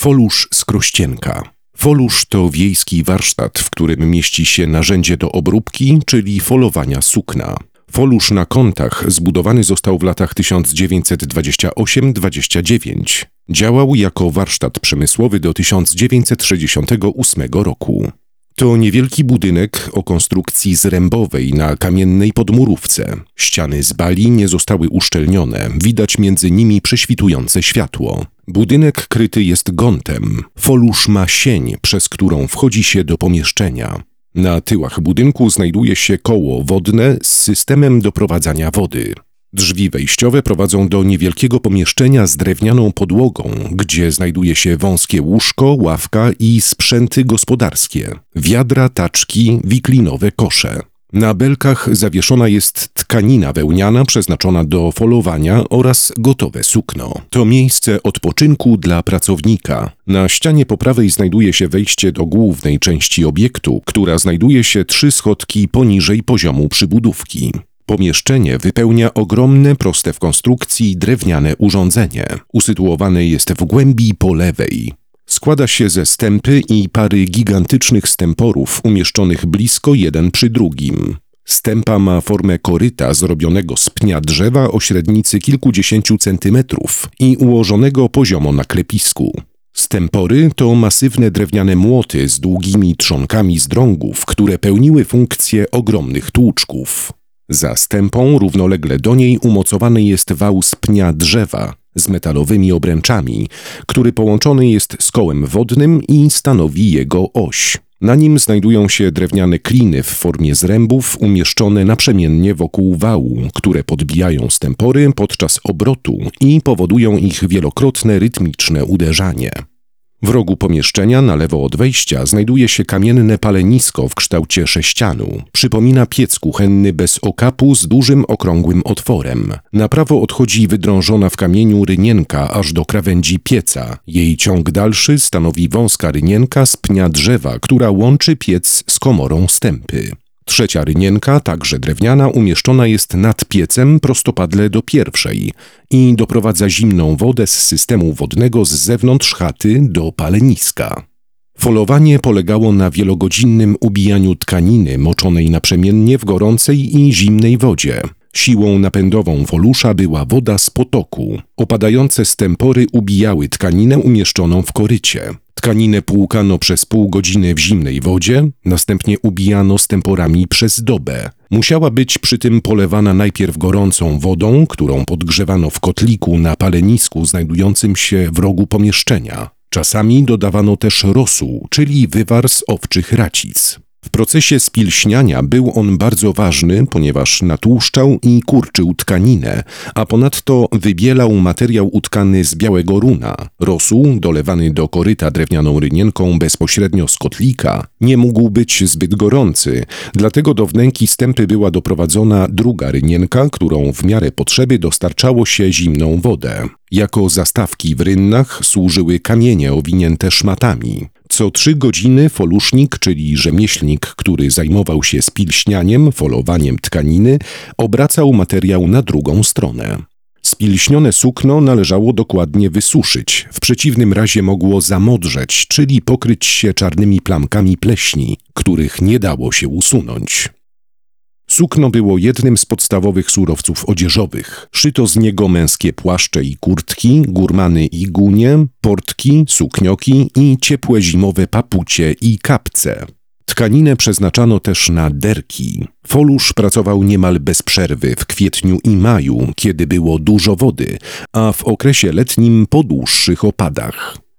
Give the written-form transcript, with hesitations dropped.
Folusz z Krościenka. Folusz to wiejski warsztat, w którym mieści się narzędzie do obróbki, czyli folowania sukna. Folusz na Kątach zbudowany został w latach 1928-29. Działał jako warsztat przemysłowy do 1968 roku. To niewielki budynek o konstrukcji zrębowej na kamiennej podmurówce. Ściany z bali nie zostały uszczelnione, widać między nimi prześwitujące światło. Budynek kryty jest gątem. Folusz ma sień, przez którą wchodzi się do pomieszczenia. Na tyłach budynku znajduje się koło wodne z systemem doprowadzania wody. Drzwi wejściowe prowadzą do niewielkiego pomieszczenia z drewnianą podłogą, gdzie znajduje się wąskie łóżko, ławka i sprzęty gospodarskie, wiadra, taczki, wiklinowe kosze. Na belkach zawieszona jest tkanina wełniana przeznaczona do folowania oraz gotowe sukno. To miejsce odpoczynku dla pracownika. Na ścianie po prawej znajduje się wejście do głównej części obiektu, która znajduje się 3 schodki poniżej poziomu przybudówki. Pomieszczenie wypełnia ogromne, proste w konstrukcji drewniane urządzenie. Usytuowane jest w głębi po lewej. Składa się ze stępy i pary gigantycznych stęporów umieszczonych blisko jeden przy drugim. Stępa ma formę koryta zrobionego z pnia drzewa o średnicy kilkudziesięciu centymetrów i ułożonego poziomo na klepisku. Stępory to masywne drewniane młoty z długimi trzonkami z drągów, które pełniły funkcję ogromnych tłuczków. Za stępą równolegle do niej umocowany jest wał z pnia drzewa z metalowymi obręczami, który połączony jest z kołem wodnym i stanowi jego oś. Na nim znajdują się drewniane kliny w formie zrębów umieszczone naprzemiennie wokół wału, które podbijają stępory podczas obrotu i powodują ich wielokrotne rytmiczne uderzanie. W rogu pomieszczenia na lewo od wejścia znajduje się kamienne palenisko w kształcie sześcianu. Przypomina piec kuchenny bez okapu z dużym okrągłym otworem. Na prawo odchodzi wydrążona w kamieniu rynienka aż do krawędzi pieca. Jej ciąg dalszy stanowi wąska rynienka z pnia drzewa, która łączy piec z komorą stępy. Trzecia rynienka, także drewniana, umieszczona jest nad piecem prostopadle do pierwszej i doprowadza zimną wodę z systemu wodnego z zewnątrz chaty do paleniska. Folowanie polegało na wielogodzinnym ubijaniu tkaniny moczonej naprzemiennie w gorącej i zimnej wodzie. Siłą napędową folusza była woda z potoku. Opadające stępory ubijały tkaninę umieszczoną w korycie. Tkaninę płukano przez pół godziny w zimnej wodzie, następnie ubijano stęporami przez dobę. Musiała być przy tym polewana najpierw gorącą wodą, którą podgrzewano w kotliku na palenisku znajdującym się w rogu pomieszczenia. Czasami dodawano też rosół, czyli wywar z owczych racic. W procesie spilśniania był on bardzo ważny, ponieważ natłuszczał i kurczył tkaninę, a ponadto wybielał materiał utkany z białego runa. Rosół, dolewany do koryta drewnianą rynienką bezpośrednio z kotlika, nie mógł być zbyt gorący, dlatego do wnęki stępy była doprowadzona druga rynienka, którą w miarę potrzeby dostarczało się zimną wodę. Jako zastawki w rynnach służyły kamienie owinięte szmatami. Co 3 godziny folusznik, czyli rzemieślnik, który zajmował się spilśnianiem, folowaniem tkaniny, obracał materiał na drugą stronę. Spilśnione sukno należało dokładnie wysuszyć, w przeciwnym razie mogło zamodrzeć, czyli pokryć się czarnymi plamkami pleśni, których nie dało się usunąć. Sukno było jednym z podstawowych surowców odzieżowych. Szyto z niego męskie płaszcze i kurtki, gurmany i gunie, portki, suknioki i ciepłe zimowe papucie i kapce. Tkaninę przeznaczano też na derki. Folusz pracował niemal bez przerwy w kwietniu i maju, kiedy było dużo wody, a w okresie letnim po dłuższych opadach.